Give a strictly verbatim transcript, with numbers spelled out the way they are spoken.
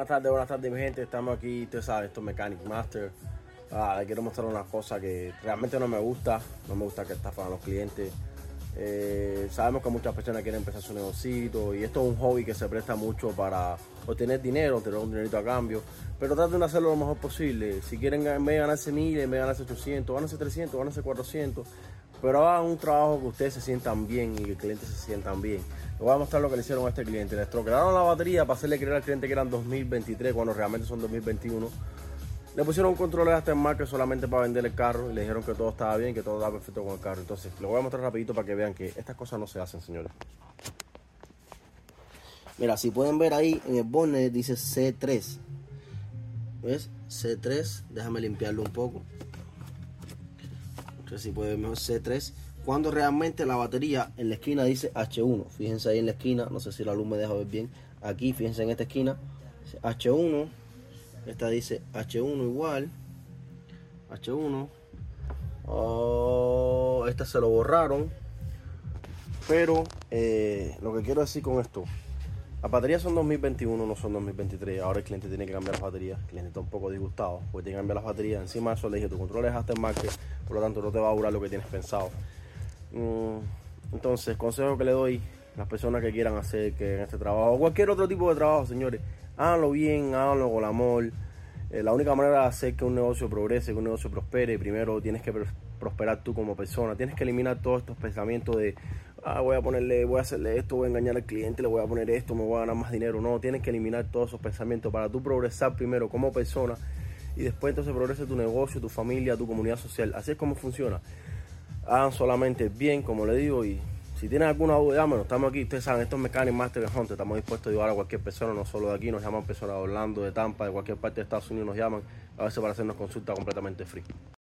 Buenas tardes, buenas tardes mi gente, estamos aquí, usted sabe, esto es Mechanic Master. Ah, les quiero mostrar una cosa que realmente no me gusta, no me gusta que estafan a los clientes. Eh, sabemos que muchas personas quieren empezar su negocio y esto es un hobby que se presta mucho para obtener dinero, tener un dinerito a cambio, pero traten de hacerlo lo mejor posible. Si quieren en vez de ganarse mil, en vez de ganarse ochocientos, ganarse trescientos, ganarse cuatrocientos, pero hagan un trabajo que ustedes se sientan bien y que el cliente se sientan bien. Les voy a mostrar lo que le hicieron a este cliente. Le estropearon la batería para hacerle creer al cliente que eran dos mil veintitrés cuando realmente son dos mil veintiuno. Le pusieron un control de aftermarket solamente para vender el carro y le dijeron que todo estaba bien, que todo estaba perfecto con el carro. Entonces, les voy a mostrar rapidito para que vean que estas cosas no se hacen, señores. Mira, si pueden ver ahí en el bonnet dice C tres. ¿Ves? C tres. Déjame limpiarlo un poco. No sé si pueden ver mejor C tres. Cuando realmente la batería en la esquina dice H uno. Fíjense ahí en la esquina. No sé si la luz me deja ver bien. Aquí, fíjense en esta esquina. Dice H uno. Esta dice H uno igual. H uno. Oh, esta se lo borraron. Pero eh, lo que quiero decir con esto, las baterías son dos mil veintiuno, no son dos mil veintitrés. Ahora el cliente tiene que cambiar las baterías. El cliente está un poco disgustado porque tiene que cambiar las baterías. Encima de eso le dije, tu control es aftermarket, por lo tanto no te va a durar lo que tienes pensado. Entonces, consejo que le doy a las personas que quieran hacer que en este trabajo o cualquier otro tipo de trabajo, señores, háganlo bien, háganlo con amor. Eh, la única manera de hacer que un negocio progrese, que un negocio prospere, primero tienes que prosperar tú como persona. Tienes que eliminar todos estos pensamientos de ah, voy a ponerle, voy a hacerle esto, voy a engañar al cliente, le voy a poner esto, me voy a ganar más dinero. No, tienes que eliminar todos esos pensamientos para tú progresar primero como persona y después entonces progrese tu negocio, tu familia, tu comunidad social. Así es como funciona. Hagan solamente bien, como le digo, y si tienen alguna duda, llámenos, estamos aquí, ustedes saben, esto es Mechanic Master Hunter, estamos dispuestos a ayudar a cualquier persona, no solo de aquí, nos llaman personas de Orlando, de Tampa, de cualquier parte de Estados Unidos nos llaman, a veces para hacernos consulta completamente free.